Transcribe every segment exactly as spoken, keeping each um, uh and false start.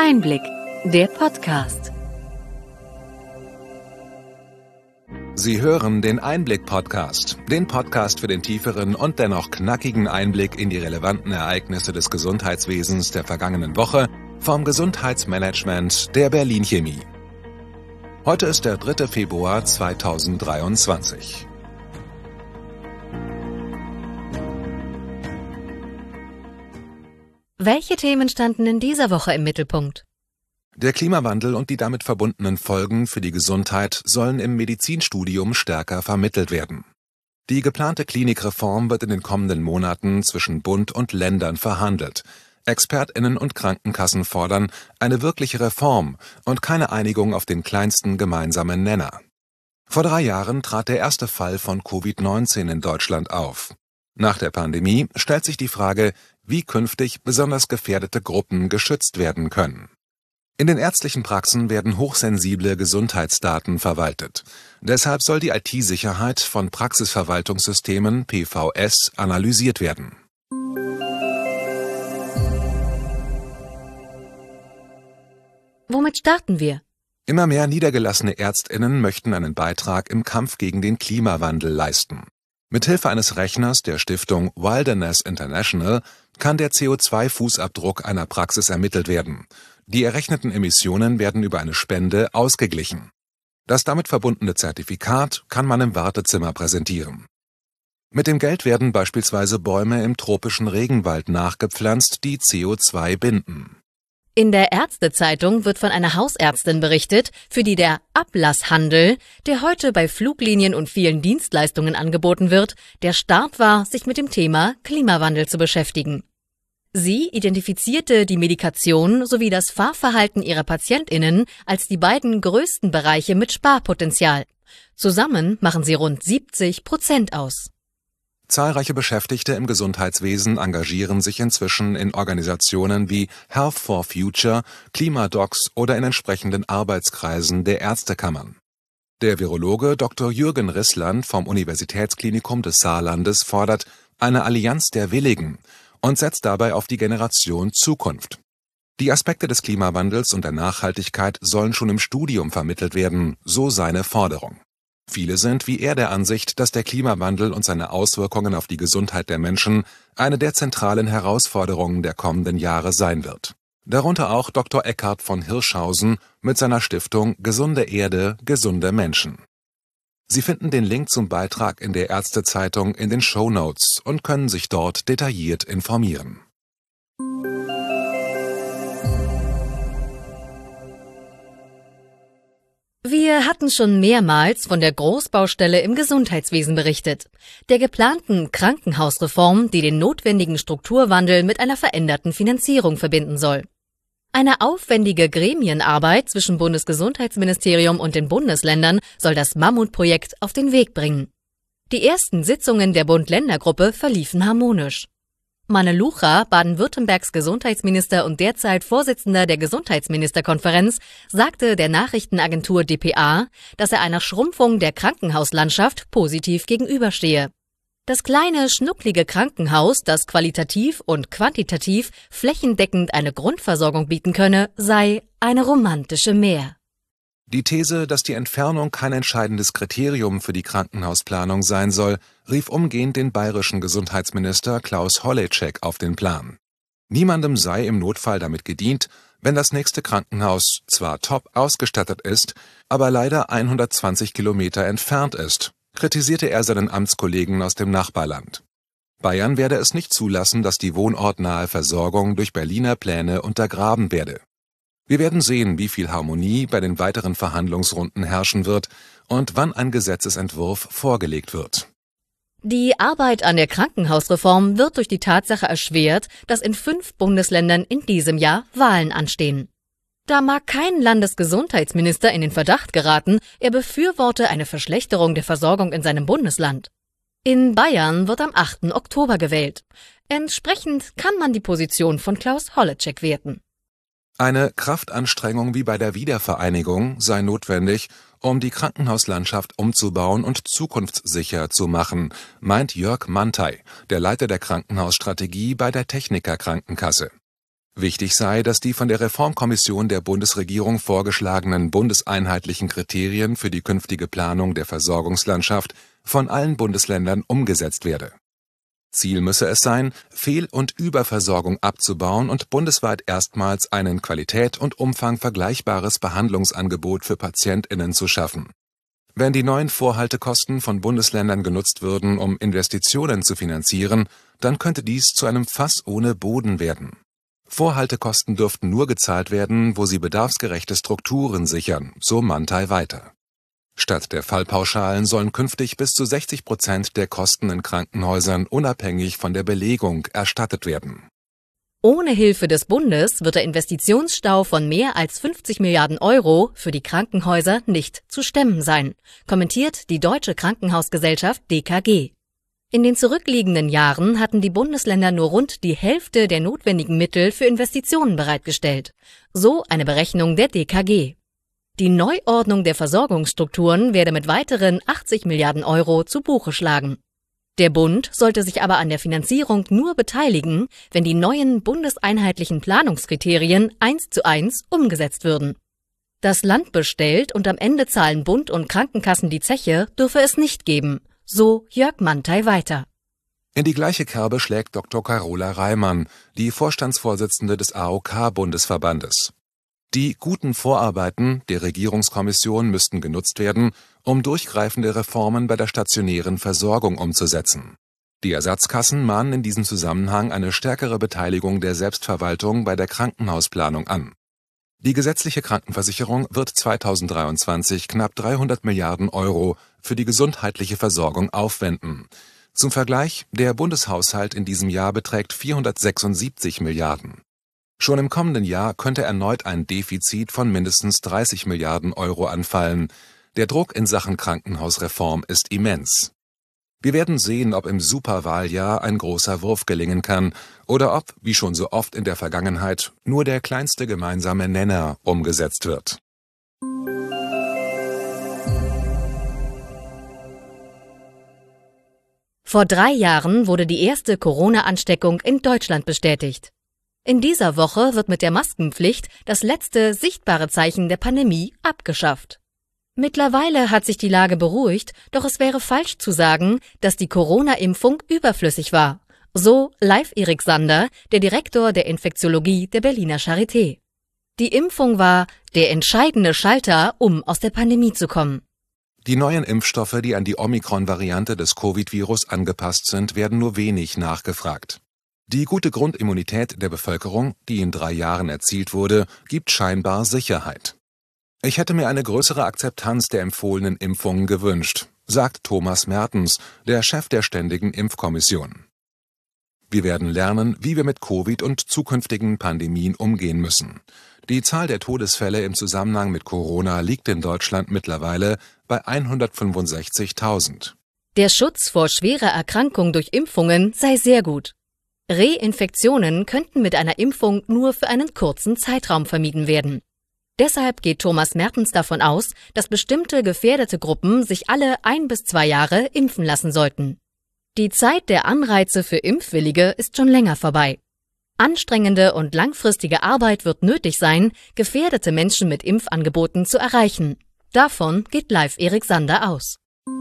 Einblick, der Podcast. Sie hören den Einblick-Podcast, den Podcast für den tieferen und dennoch knackigen Einblick in die relevanten Ereignisse des Gesundheitswesens der vergangenen Woche vom Gesundheitsmanagement der Berlin Chemie. Heute ist der dritte Februar zweitausenddreiundzwanzig. Welche Themen standen in dieser Woche im Mittelpunkt? Der Klimawandel und die damit verbundenen Folgen für die Gesundheit sollen im Medizinstudium stärker vermittelt werden. Die geplante Klinikreform wird in den kommenden Monaten zwischen Bund und Ländern verhandelt. ExpertInnen und Krankenkassen fordern eine wirkliche Reform und keine Einigung auf den kleinsten gemeinsamen Nenner. Vor drei Jahren trat der erste Fall von Covid neunzehn in Deutschland auf. Nach der Pandemie stellt sich die Frage, wie künftig besonders gefährdete Gruppen geschützt werden können. In den ärztlichen Praxen werden hochsensible Gesundheitsdaten verwaltet. Deshalb soll die I T-Sicherheit von Praxisverwaltungssystemen P V S analysiert werden. Womit starten wir? Immer mehr niedergelassene ÄrztInnen möchten einen Beitrag im Kampf gegen den Klimawandel leisten. Mithilfe eines Rechners der Stiftung Wilderness International kann der C O zwei Fußabdruck einer Praxis ermittelt werden. Die errechneten Emissionen werden über eine Spende ausgeglichen. Das damit verbundene Zertifikat kann man im Wartezimmer präsentieren. Mit dem Geld werden beispielsweise Bäume im tropischen Regenwald nachgepflanzt, die C O zwei binden. In der Ärztezeitung wird von einer Hausärztin berichtet, für die der Ablasshandel, der heute bei Fluglinien und vielen Dienstleistungen angeboten wird, der Start war, sich mit dem Thema Klimawandel zu beschäftigen. Sie identifizierte die Medikation sowie das Fahrverhalten ihrer PatientInnen als die beiden größten Bereiche mit Sparpotenzial. Zusammen machen sie rund siebzig Prozent aus. Zahlreiche Beschäftigte im Gesundheitswesen engagieren sich inzwischen in Organisationen wie Health for Future, Klimadocs oder in entsprechenden Arbeitskreisen der Ärztekammern. Der Virologe Doktor Jürgen Rissland vom Universitätsklinikum des Saarlandes fordert eine Allianz der Willigen und setzt dabei auf die Generation Zukunft. Die Aspekte des Klimawandels und der Nachhaltigkeit sollen schon im Studium vermittelt werden, so seine Forderung. Viele sind wie er der Ansicht, dass der Klimawandel und seine Auswirkungen auf die Gesundheit der Menschen eine der zentralen Herausforderungen der kommenden Jahre sein wird. Darunter auch Doktor Eckhard von Hirschhausen mit seiner Stiftung Gesunde Erde, gesunde Menschen. Sie finden den Link zum Beitrag in der Ärztezeitung in den Shownotes und können sich dort detailliert informieren. Wir hatten schon mehrmals von der Großbaustelle im Gesundheitswesen berichtet, der geplanten Krankenhausreform, die den notwendigen Strukturwandel mit einer veränderten Finanzierung verbinden soll. Eine aufwendige Gremienarbeit zwischen Bundesgesundheitsministerium und den Bundesländern soll das Mammutprojekt auf den Weg bringen. Die ersten Sitzungen der Bund-Länder-Gruppe verliefen harmonisch. Manne Lucha, Baden-Württembergs Gesundheitsminister und derzeit Vorsitzender der Gesundheitsministerkonferenz, sagte der Nachrichtenagentur D P A, dass er einer Schrumpfung der Krankenhauslandschaft positiv gegenüberstehe. Das kleine, schnucklige Krankenhaus, das qualitativ und quantitativ flächendeckend eine Grundversorgung bieten könne, sei eine romantische Mär. Die These, dass die Entfernung kein entscheidendes Kriterium für die Krankenhausplanung sein soll, rief umgehend den bayerischen Gesundheitsminister Klaus Holleczek auf den Plan. Niemandem sei im Notfall damit gedient, wenn das nächste Krankenhaus zwar top ausgestattet ist, aber leider hundertzwanzig Kilometer entfernt ist, kritisierte er seinen Amtskollegen aus dem Nachbarland. Bayern werde es nicht zulassen, dass die wohnortnahe Versorgung durch Berliner Pläne untergraben werde. Wir werden sehen, wie viel Harmonie bei den weiteren Verhandlungsrunden herrschen wird und wann ein Gesetzesentwurf vorgelegt wird. Die Arbeit an der Krankenhausreform wird durch die Tatsache erschwert, dass in fünf Bundesländern in diesem Jahr Wahlen anstehen. Da mag kein Landesgesundheitsminister in den Verdacht geraten, er befürworte eine Verschlechterung der Versorgung in seinem Bundesland. In Bayern wird am achten Oktober gewählt. Entsprechend kann man die Position von Klaus Holleczek werten. Eine Kraftanstrengung wie bei der Wiedervereinigung sei notwendig, um die Krankenhauslandschaft umzubauen und zukunftssicher zu machen, meint Jörg Mantei, der Leiter der Krankenhausstrategie bei der Techniker Krankenkasse. Wichtig sei, dass die von der Reformkommission der Bundesregierung vorgeschlagenen bundeseinheitlichen Kriterien für die künftige Planung der Versorgungslandschaft von allen Bundesländern umgesetzt werde. Ziel müsse es sein, Fehl- und Überversorgung abzubauen und bundesweit erstmals ein Qualität und Umfang vergleichbares Behandlungsangebot für PatientInnen zu schaffen. Wenn die neuen Vorhaltekosten von Bundesländern genutzt würden, um Investitionen zu finanzieren, dann könnte dies zu einem Fass ohne Boden werden. Vorhaltekosten dürften nur gezahlt werden, wo sie bedarfsgerechte Strukturen sichern, so Mantai weiter. Statt der Fallpauschalen sollen künftig bis zu sechzig Prozent der Kosten in Krankenhäusern unabhängig von der Belegung erstattet werden. Ohne Hilfe des Bundes wird der Investitionsstau von mehr als fünfzig Milliarden Euro für die Krankenhäuser nicht zu stemmen sein, kommentiert die Deutsche Krankenhausgesellschaft D K G. In den zurückliegenden Jahren hatten die Bundesländer nur rund die Hälfte der notwendigen Mittel für Investitionen bereitgestellt, so eine Berechnung der D K G. Die Neuordnung der Versorgungsstrukturen werde mit weiteren achtzig Milliarden Euro zu Buche schlagen. Der Bund sollte sich aber an der Finanzierung nur beteiligen, wenn die neuen bundeseinheitlichen Planungskriterien eins zu eins umgesetzt würden. Das Land bestellt und am Ende zahlen Bund und Krankenkassen die Zeche, dürfe es nicht geben, so Jörg Mantai weiter. In die gleiche Kerbe schlägt Doktor Carola Reimann, die Vorstandsvorsitzende des A O K-Bundesverbandes. Die guten Vorarbeiten der Regierungskommission müssten genutzt werden, um durchgreifende Reformen bei der stationären Versorgung umzusetzen. Die Ersatzkassen mahnen in diesem Zusammenhang eine stärkere Beteiligung der Selbstverwaltung bei der Krankenhausplanung an. Die gesetzliche Krankenversicherung wird zweitausenddreiundzwanzig knapp dreihundert Milliarden Euro für die gesundheitliche Versorgung aufwenden. Zum Vergleich, der Bundeshaushalt in diesem Jahr beträgt vierhundertsechsundsiebzig Milliarden. Schon im kommenden Jahr könnte erneut ein Defizit von mindestens dreißig Milliarden Euro anfallen. Der Druck in Sachen Krankenhausreform ist immens. Wir werden sehen, ob im Superwahljahr ein großer Wurf gelingen kann oder ob, wie schon so oft in der Vergangenheit, nur der kleinste gemeinsame Nenner umgesetzt wird. Vor drei Jahren wurde die erste Corona-Ansteckung in Deutschland bestätigt. In dieser Woche wird mit der Maskenpflicht das letzte sichtbare Zeichen der Pandemie abgeschafft. Mittlerweile hat sich die Lage beruhigt, doch es wäre falsch zu sagen, dass die Corona-Impfung überflüssig war. So Leif Erik Sander, der Direktor der Infektiologie der Berliner Charité. Die Impfung war der entscheidende Schalter, um aus der Pandemie zu kommen. Die neuen Impfstoffe, die an die Omikron-Variante des Covid-Virus angepasst sind, werden nur wenig nachgefragt. Die gute Grundimmunität der Bevölkerung, die in drei Jahren erzielt wurde, gibt scheinbar Sicherheit. Ich hätte mir eine größere Akzeptanz der empfohlenen Impfungen gewünscht, sagt Thomas Mertens, der Chef der Ständigen Impfkommission. Wir werden lernen, wie wir mit Covid und zukünftigen Pandemien umgehen müssen. Die Zahl der Todesfälle im Zusammenhang mit Corona liegt in Deutschland mittlerweile bei hundertfünfundsechzigtausend. Der Schutz vor schwerer Erkrankung durch Impfungen sei sehr gut. Reinfektionen könnten mit einer Impfung nur für einen kurzen Zeitraum vermieden werden. Deshalb geht Thomas Mertens davon aus, dass bestimmte gefährdete Gruppen sich alle ein bis zwei Jahre impfen lassen sollten. Die Zeit der Anreize für Impfwillige ist schon länger vorbei. Anstrengende und langfristige Arbeit wird nötig sein, gefährdete Menschen mit Impfangeboten zu erreichen. Davon geht Leif Erik Sander aus.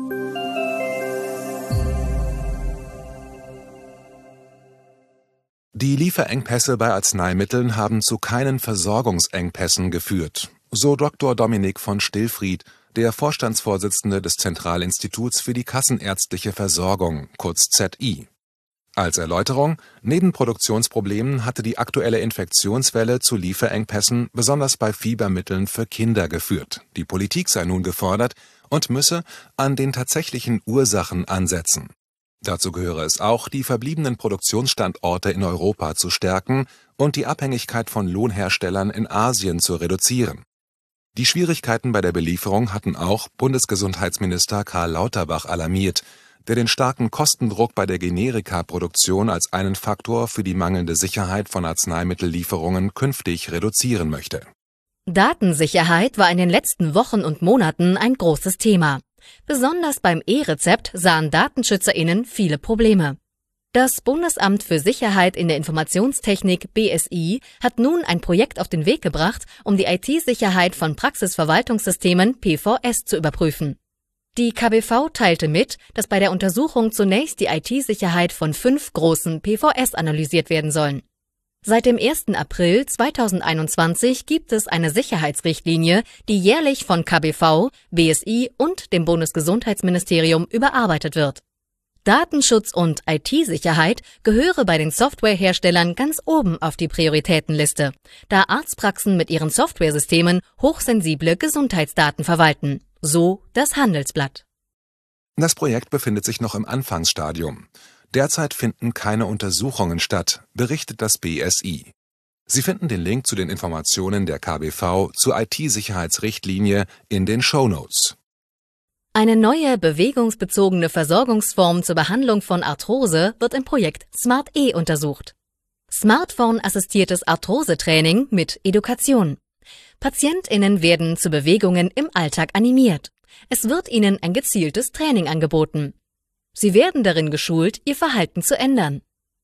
Die Lieferengpässe bei Arzneimitteln haben zu keinen Versorgungsengpässen geführt, so Doktor Dominik von Stillfried, der Vorstandsvorsitzende des Zentralinstituts für die kassenärztliche Versorgung, kurz Z I. Als Erläuterung: Neben Produktionsproblemen hatte die aktuelle Infektionswelle zu Lieferengpässen besonders bei Fiebermitteln für Kinder geführt. Die Politik sei nun gefordert und müsse an den tatsächlichen Ursachen ansetzen. Dazu gehöre es auch, die verbliebenen Produktionsstandorte in Europa zu stärken und die Abhängigkeit von Lohnherstellern in Asien zu reduzieren. Die Schwierigkeiten bei der Belieferung hatten auch Bundesgesundheitsminister Karl Lauterbach alarmiert, der den starken Kostendruck bei der Generikaproduktion als einen Faktor für die mangelnde Sicherheit von Arzneimittellieferungen künftig reduzieren möchte. Datensicherheit war in den letzten Wochen und Monaten ein großes Thema. Besonders beim E-Rezept sahen DatenschützerInnen viele Probleme. Das Bundesamt für Sicherheit in der Informationstechnik B S I hat nun ein Projekt auf den Weg gebracht, um die I T-Sicherheit von Praxisverwaltungssystemen P V S zu überprüfen. Die K B V teilte mit, dass bei der Untersuchung zunächst die I T-Sicherheit von fünf großen P V S analysiert werden sollen. Seit dem ersten April zweitausendeinundzwanzig gibt es eine Sicherheitsrichtlinie, die jährlich von K B V, B S I und dem Bundesgesundheitsministerium überarbeitet wird. Datenschutz und I T-Sicherheit gehöre bei den Softwareherstellern ganz oben auf die Prioritätenliste, da Arztpraxen mit ihren Softwaresystemen hochsensible Gesundheitsdaten verwalten. So das Handelsblatt. Das Projekt befindet sich noch im Anfangsstadium. Derzeit finden keine Untersuchungen statt, berichtet das B S I. Sie finden den Link zu den Informationen der K B V zur I T-Sicherheitsrichtlinie in den Shownotes. Eine neue bewegungsbezogene Versorgungsform zur Behandlung von Arthrose wird im Projekt SmartE untersucht. Smartphone-assistiertes Arthrose-Training mit Education. PatientInnen werden zu Bewegungen im Alltag animiert. Es wird ihnen ein gezieltes Training angeboten. Sie werden darin geschult, ihr Verhalten zu ändern.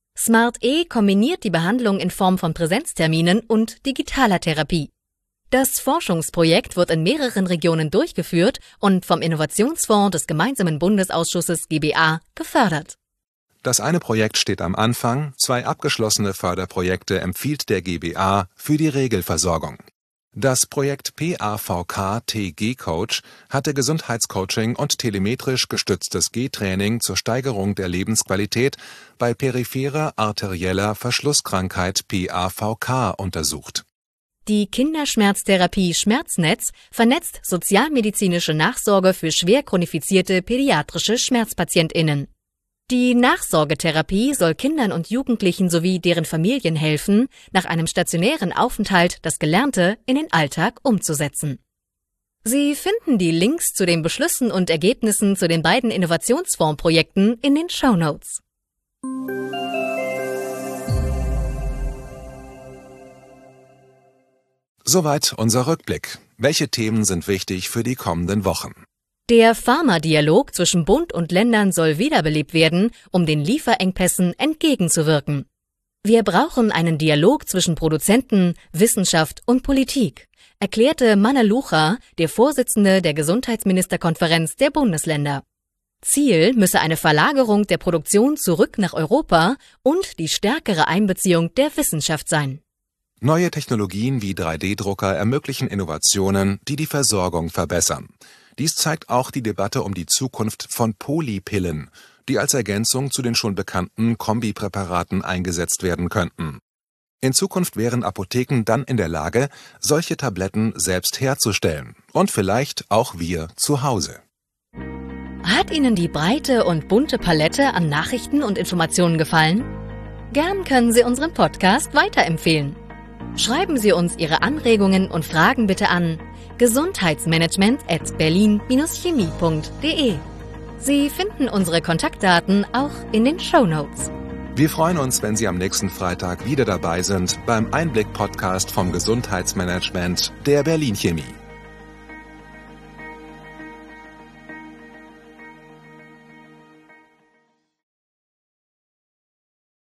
SmartE kombiniert die Behandlung in Form von Präsenzterminen und digitaler Therapie. Das Forschungsprojekt wird in mehreren Regionen durchgeführt und vom Innovationsfonds des gemeinsamen Bundesausschusses G B A gefördert. Das eine Projekt steht am Anfang, zwei abgeschlossene Förderprojekte empfiehlt der G B A für die Regelversorgung. Das Projekt P A V K T G-Coach hatte Gesundheitscoaching und telemetrisch gestütztes G-Training zur Steigerung der Lebensqualität bei peripherer arterieller Verschlusskrankheit P A V K untersucht. Die Kinderschmerztherapie Schmerznetz vernetzt sozialmedizinische Nachsorge für schwer chronifizierte pädiatrische SchmerzpatientInnen. Die Nachsorgetherapie soll Kindern und Jugendlichen sowie deren Familien helfen, nach einem stationären Aufenthalt das Gelernte in den Alltag umzusetzen. Sie finden die Links zu den Beschlüssen und Ergebnissen zu den beiden Innovationsfondsprojekten in den Shownotes. Soweit unser Rückblick. Welche Themen sind wichtig für die kommenden Wochen? Der Pharma-Dialog zwischen Bund und Ländern soll wiederbelebt werden, um den Lieferengpässen entgegenzuwirken. Wir brauchen einen Dialog zwischen Produzenten, Wissenschaft und Politik, erklärte Manne Lucha, der Vorsitzende der Gesundheitsministerkonferenz der Bundesländer. Ziel müsse eine Verlagerung der Produktion zurück nach Europa und die stärkere Einbeziehung der Wissenschaft sein. Neue Technologien wie drei D Drucker ermöglichen Innovationen, die die Versorgung verbessern. Dies zeigt auch die Debatte um die Zukunft von Polypillen, die als Ergänzung zu den schon bekannten Kombipräparaten eingesetzt werden könnten. In Zukunft wären Apotheken dann in der Lage, solche Tabletten selbst herzustellen und vielleicht auch wir zu Hause. Hat Ihnen die breite und bunte Palette an Nachrichten und Informationen gefallen? Gern können Sie unseren Podcast weiterempfehlen. Schreiben Sie uns Ihre Anregungen und Fragen bitte an gesundheitsmanagement at berlin Bindestrich chemie punkt de. Sie finden unsere Kontaktdaten auch in den Shownotes. Wir freuen uns, wenn Sie am nächsten Freitag wieder dabei sind beim Einblick-Podcast vom Gesundheitsmanagement der Berlin Chemie.